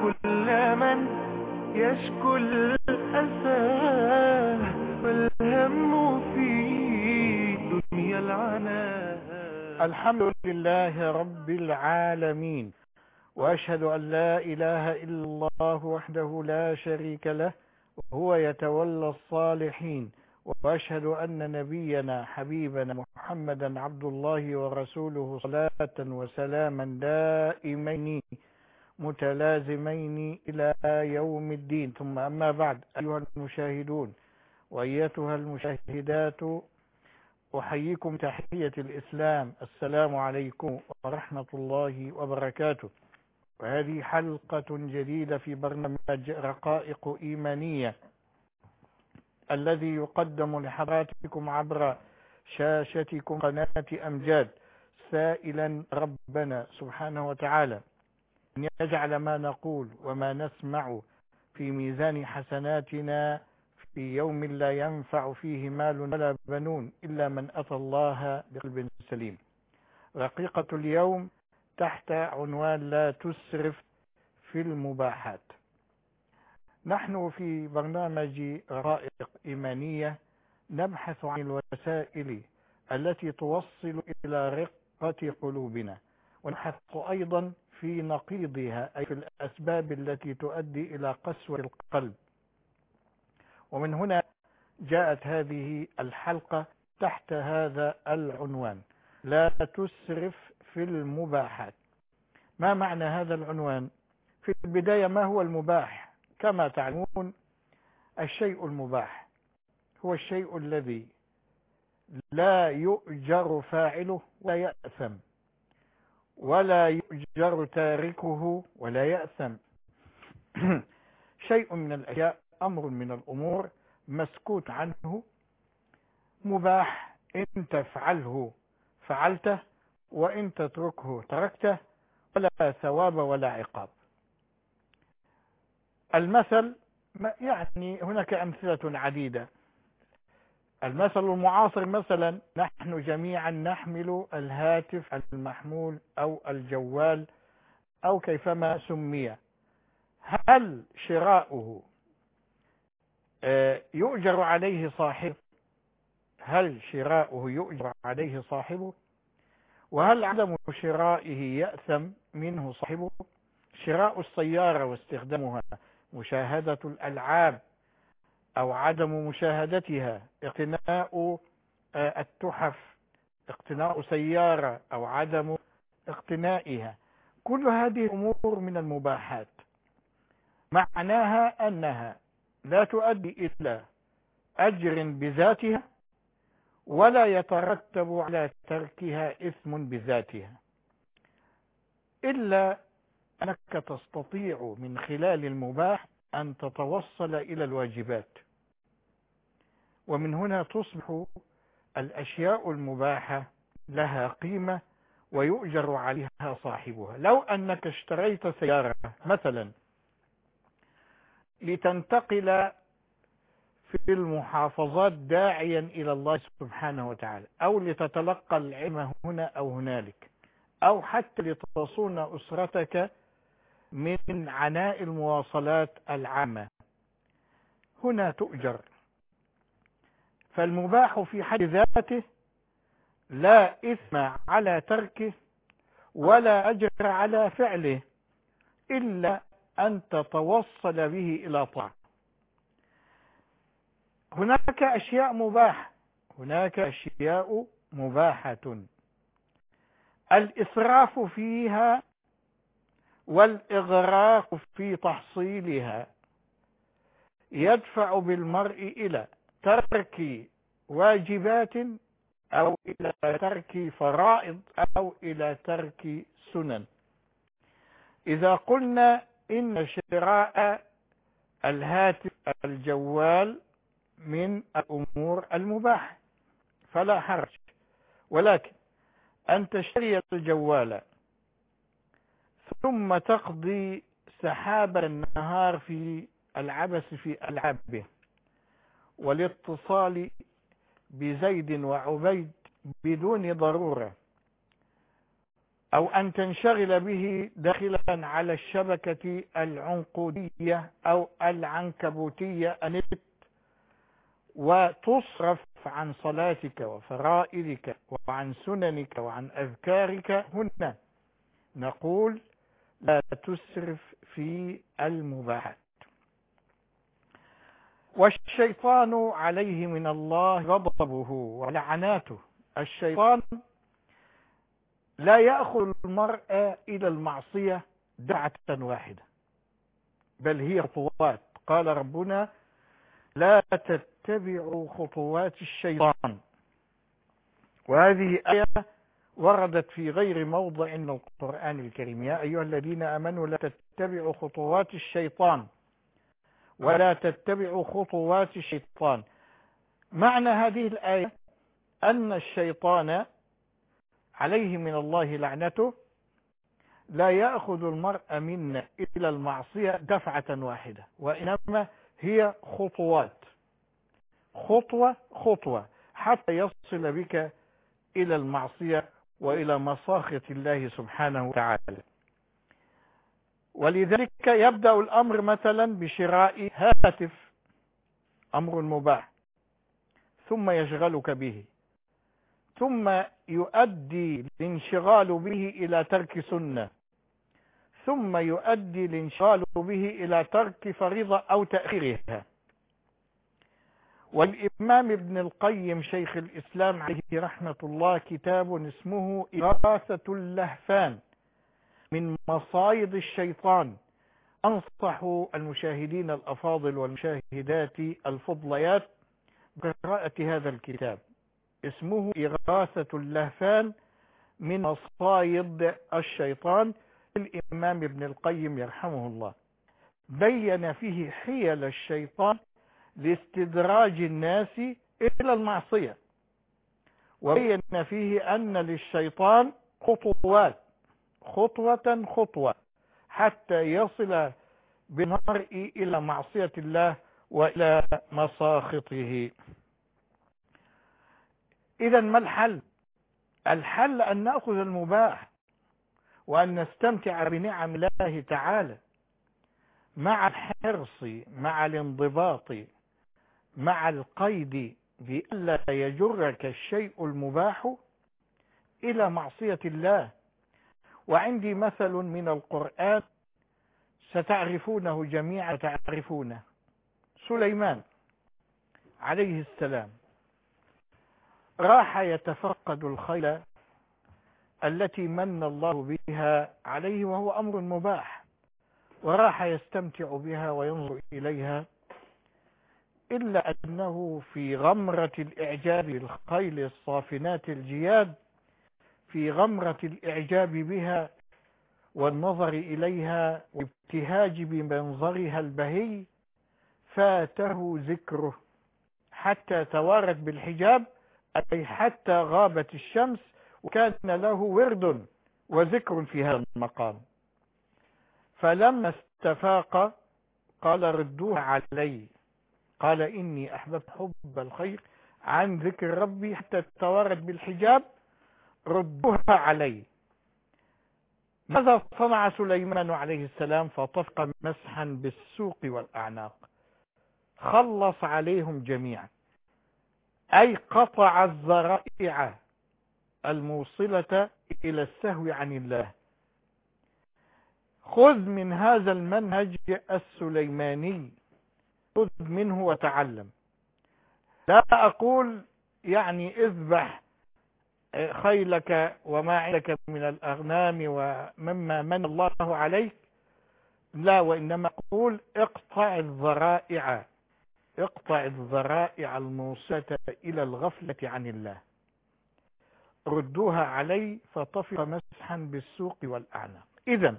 كل من يشكو الأسى والهم في دنيا العناء. الحمد لله رب العالمين، وأشهد أن لا إله إلا الله وحده لا شريك له، هو يتولى الصالحين. وأشهد أن نبينا حبيبنا محمدا عبد الله ورسوله، صلاة وسلاما دائمين متلازمين إلى يوم الدين. ثم أما بعد، أيها المشاهدون وأيتها المشاهدات، أحييكم تحية الإسلام، السلام عليكم ورحمة الله وبركاته. وهذه حلقة جديدة في برنامج رقائق إيمانية الذي يقدم لحضراتكم عبر شاشتكم قناة أمجاد، سائلا ربنا سبحانه وتعالى أن يجعل ما نقول وما نسمع في ميزان حسناتنا في يوم لا ينفع فيه مال ولا بنون إلا من أتى الله بقلب سليم. رقيقة اليوم تحت عنوان لا تسرف في المباحات. نحن في برنامج رقائق إيمانية نبحث عن الوسائل التي توصل إلى رقة قلوبنا، ونبحث أيضا في نقيضها، أي في الأسباب التي تؤدي إلى قسوة القلب. ومن هنا جاءت هذه الحلقة تحت هذا العنوان، لا تسرف في المباحات. ما معنى هذا العنوان؟ في البداية، ما هو المباح؟ كما تعلمون، الشيء المباح هو الشيء الذي لا يؤجر فاعله ولا يأثم، ولا يؤجر تاركه ولا يأثم. شيء من الأشياء، أمر من الأمور مسكوت عنه، مباح، إن تفعله فعلته وإن تتركه تركته، ولا ثواب ولا عقاب. المثل، يعني هناك أمثلة عديدة. المثل المعاصر مثلا، نحن جميعا نحمل الهاتف المحمول أو الجوال أو كيفما سمي. هل شراؤه يؤجر عليه صاحبه؟ هل شراؤه يؤجر عليه صاحبه؟ وهل عدم شرائه يأثم منه صاحبه؟ شراء السيارة واستخدامها، مشاهدة الألعاب أو عدم مشاهدتها، اقتناء التحف، اقتناء سيارة أو عدم اقتنائها، كل هذه أمور من المباحات. معناها أنها لا تؤدي إلى أجر بذاتها، ولا يترتب على تركها إثم بذاتها، إلا أنك تستطيع من خلال المباح أن تتوصل إلى الواجبات. ومن هنا تصبح الأشياء المباحة لها قيمة ويؤجر عليها صاحبها. لو أنك اشتريت سيارة مثلا لتنتقل في المحافظات داعيا إلى الله سبحانه وتعالى، أو لتتلقى العلم هنا أو هنالك، أو حتى لتصون أسرتك من عناء المواصلات العامة، هنا تؤجر. فالمباح في حد ذاته لا إثم على تركه ولا أجر على فعله، إلا أن تتوصل به إلى طاعة. هناك أشياء مباحة، هناك أشياء مباحة الإسراف فيها والإغراق في تحصيلها يدفع بالمرء إلى ترك واجبات، أو إلى ترك فرائض، أو إلى ترك سنن. إذا قلنا إن شراء الهاتف الجوال من الأمور المباحة فلا حرج، ولكن أن تشتري الجوال ثم تقضي سحاب النهار في العبث في ألعابه والاتصال بزيد وعبيد بدون ضرورة، أو أن تنشغل به داخلا على الشبكة العنقودية أو العنكبوتية النت، وتصرف عن صلاتك وفرائضك وعن سننك وعن أذكارك. هنا نقول لا تسرف في المباحات. والشيطان عليه من الله غضبه ولعناته. الشيطان لا يأخذ المرء إلى المعصية دفعة واحدة، بل هي خطوات. قال ربنا لا تتبعوا خطوات الشيطان، وهذه آية وردت في غير موضع من القرآن الكريم. يا أيها الذين آمنوا لا تتبعوا خطوات الشيطان ولا تتبعوا خطوات الشيطان. معنى هذه الآية أن الشيطان عليه من الله لعنته لا يأخذ المرء منا إلى المعصية دفعة واحدة، وإنما هي خطوات، خطوة خطوة، حتى يصل بك إلى المعصية وإلى مساخط الله سبحانه وتعالى. ولذلك يبدأ الأمر مثلا بشراء هاتف، أمر مباح، ثم يشغلك به، ثم يؤدي الانشغال به إلى ترك سنة، ثم يؤدي الانشغال به إلى ترك فريضة أو تأخيرها. والإمام ابن القيم شيخ الإسلام عليه رحمة الله كتاب اسمه إغاثة اللهفان من مصايد الشيطان. أنصح المشاهدين الأفاضل والمشاهدات الفضليات بقراءة هذا الكتاب، اسمه إغاثة اللهفان من مصايد الشيطان. الإمام ابن القيم يرحمه الله بين فيه حيل الشيطان لاستدراج الناس إلى المعصية، وبين فيه أن للشيطان خطوات، خطوة خطوة، حتى يصل بالمرء إلى معصية الله وإلى مساخطه. إذا ما الحل؟ الحل أن نأخذ المباح وأن نستمتع بنعم الله تعالى مع الحرص، مع الانضباط، مع القيد بألا يجرك الشيء المباح إلى معصية الله. وعندي مثل من القرآن ستعرفونه جميعا، تعرفونه. سليمان عليه السلام راح يتفقد الخيل التي من الله بها عليه، وهو أمر مباح، وراح يستمتع بها وينظر إليها، إلا أنه في غمرة الإعجاب بالخيل الصافنات الجياد، في غمرة الإعجاب بها والنظر إليها وابتهاج بمنظرها البهي، فاته ذكره حتى توارت بالحجاب، أي حتى غابت الشمس، وكان له ورد وذكر في هذا المقام. فلما استفاق قال ردوها علي، قال إني أحببت حب الخير عن ذكر ربي حتى توارت بالحجاب، ردوها علي. ماذا صنع سليمان عليه السلام؟ فطفق مسحا بالسوق والأعناق، خلص عليهم جميعا، أي قطع الذرائع الموصلة إلى السهو عن الله. خذ من هذا المنهج السليماني، خذ منه وتعلم. لا أقول يعني اذبح خيلك وما عندك من الأغنام ومما من الله عليك، لا، وإنما أقول اقطع الذرائع، اقطع الذرائع الموصلة إلى الغفلة عن الله. ردوها علي فطفق مسحا بالسوق والأعناق. إذن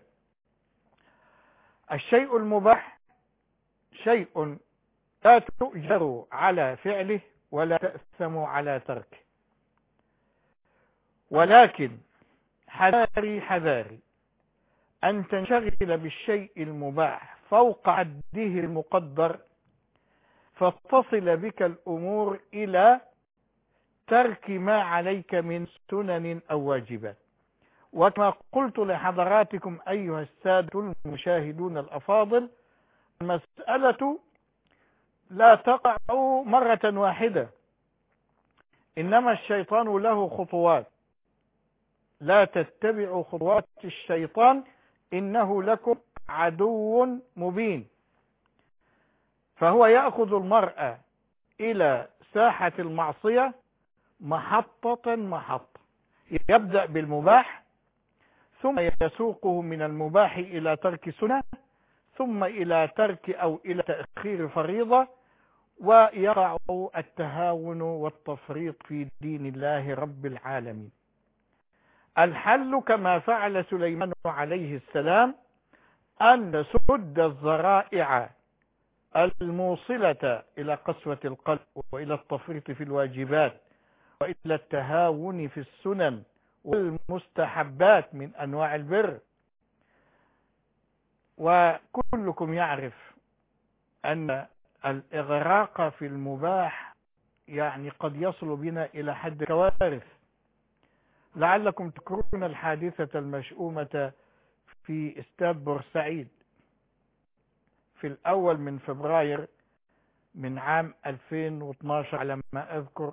الشيء المباح شيء لا تؤجر على فعله ولا تأثم على تركه، ولكن حذاري حذاري أن تنشغل بالشيء المباح فوق عده المقدر، فتصل بك الأمور إلى ترك ما عليك من سنن أو واجبات. وكما قلت لحضراتكم أيها السادة المشاهدون الأفاضل، المسألة لا تقع مرة واحدة، إنما الشيطان له خطوات، لا تتبعوا خطوات الشيطان إنه لكم عدو مبين. فهو يأخذ المرء إلى ساحة المعصية محطة محطة، يبدأ بالمباح ثم يسوقه من المباح إلى ترك سنة، ثم إلى ترك أو إلى تأخير فريضة، ويقع التهاون والتفريط في دين الله رب العالمين. الحل كما فعل سليمان عليه السلام أن نسد الذرائع الموصلة إلى قسوة القلب وإلى التفريط في الواجبات وإلى التهاون في السنن والمستحبات من أنواع البر. وكلكم يعرف أن الإغراق في المباح يعني قد يصل بنا إلى حد الكوارث. لعلكم تذكرون الحادثة المشؤومة في استاد بورسعيد في الأول من فبراير من عام 2012 على ما أذكر.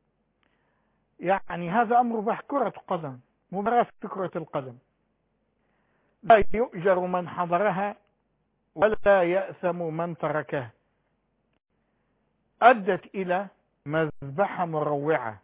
يعني هذا أمر بح كرة قدم، مباراة في كرة القدم، لا يؤجر من حضرها ولا يأثم من تركها. أدت إلى مذبحة مروعة،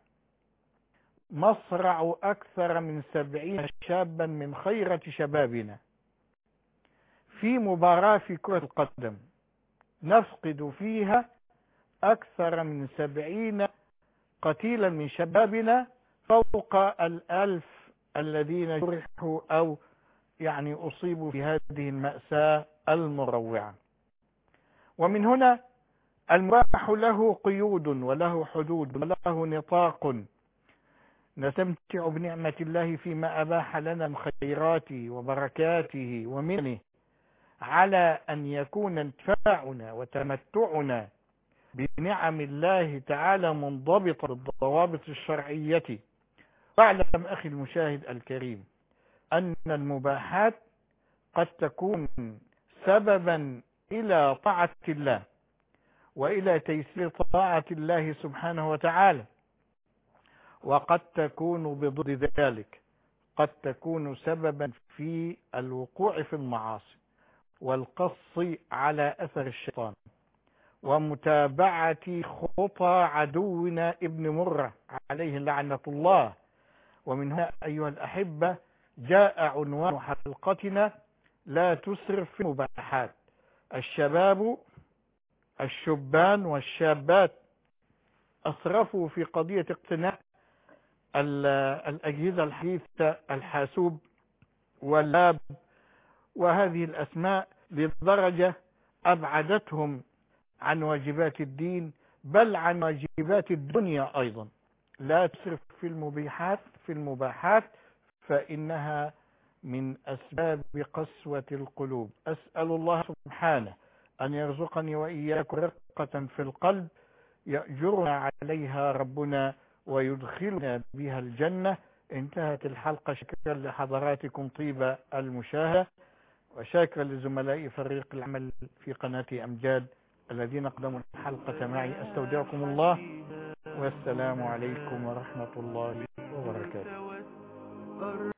مصرع أكثر من 70 شابا من خيرة شبابنا في مباراة في كرة القدم نفقد فيها أكثر من 70 قتيلا من شبابنا، فوق 1000 الذين جرحوا أو يعني أصيبوا في هذه المأساة المروعة. ومن هنا المباح له قيود وله حدود وله نطاق، نستمتع بنعمة الله فيما أباح لنا من خيرات وبركاته ومنه، على أن يكون انتفاعنا وتمتعنا بنعم الله تعالى منضبطة بالضوابط الشرعية. واعلم أخي المشاهد الكريم أن المباحات قد تكون سببا إلى طاعة الله وإلى تيسير طاعة الله سبحانه وتعالى، وقد تكون بضد ذلك، قد تكون سببا في الوقوع في المعاصي والقص على أثر الشيطان ومتابعة خطى عدونا ابن مرة عليه لعنة الله. ومن هنا أيها الأحبة جاء عنوان حلقتنا: لا تسرف في المباحات. الشبان والشابات أسرفوا في قضية اقتناء الأجهزة الحديثة، الحاسوب واللاب وهذه الأسماء، لدرجة أبعدتهم عن واجبات الدين بل عن واجبات الدنيا أيضا. لا تسرف في المباحات فإنها من أسباب قسوة القلوب. أسأل الله سبحانه أن يرزقني وإياكم رقة في القلب يأجرنا عليها ربنا ويدخلنا بها الجنة. انتهت الحلقة. شكرا لحضراتكم طيب المشاهدة، وشكرا لزملائي فريق العمل في قناة أمجاد الذين قدموا الحلقة معي. أستودعكم الله والسلام عليكم ورحمة الله وبركاته.